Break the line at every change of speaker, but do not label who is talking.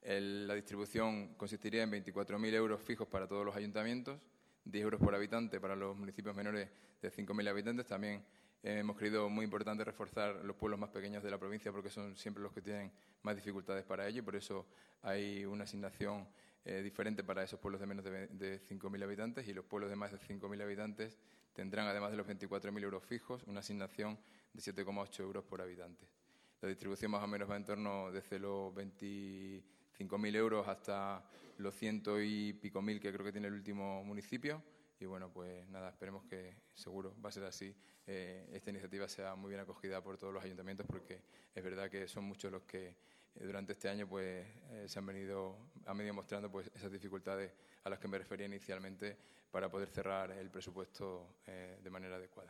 La distribución consistiría en 24.000 euros fijos para todos los ayuntamientos, 10 euros por habitante para los municipios menores de 5.000 habitantes. También hemos creído muy importante reforzar los pueblos más pequeños de la provincia porque son siempre los que tienen más dificultades para ello y por eso hay una asignación diferente para esos pueblos de menos de 5.000 habitantes, y los pueblos de más de 5.000 habitantes tendrán, además de los 24.000 euros fijos, una asignación de 7,8 euros por habitante. La distribución más o menos va en torno desde los 25.000 euros hasta los 100 y pico mil que creo que tiene el último municipio. Y bueno, pues nada, esperemos que seguro va a ser así. Esta iniciativa sea muy bien acogida por todos los ayuntamientos, porque es verdad que son muchos los que durante este año pues han venido mostrando pues esas dificultades a las que me refería inicialmente para poder cerrar el presupuesto de manera adecuada.